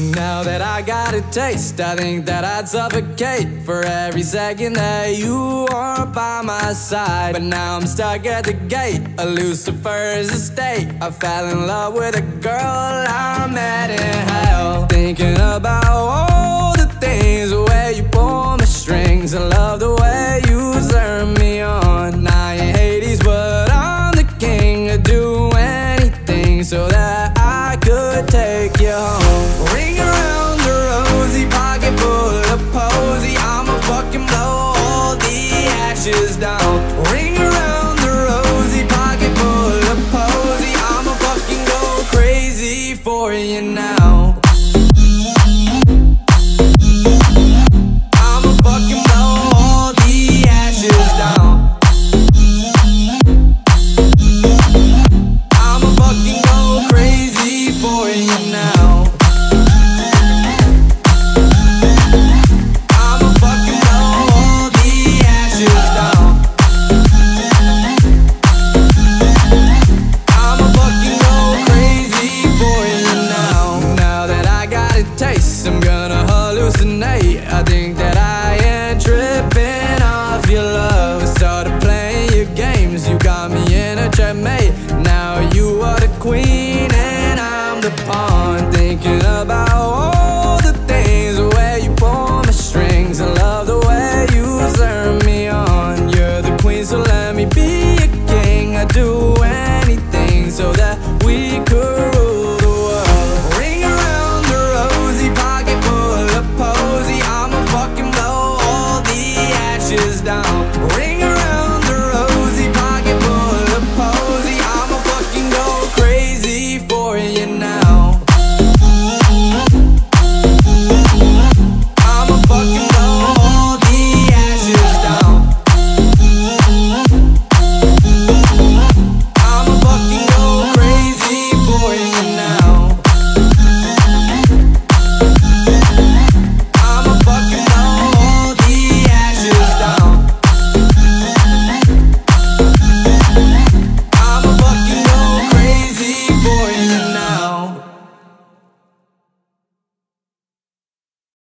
Now that I got a taste, I think that I'd suffocate for every second that you aren't by my side. But now I'm stuck at the gate of Lucifer's estate. I fell in love with a girl I met in hell. Thinking about all the things where you pull my strings. I love the way you turn me on. Now you're Hades, but I'm the king. I'd do anything so that I could take you home. Ring around the rosy, pocket full of posy. I'ma fucking blow all the ashes down. Ring around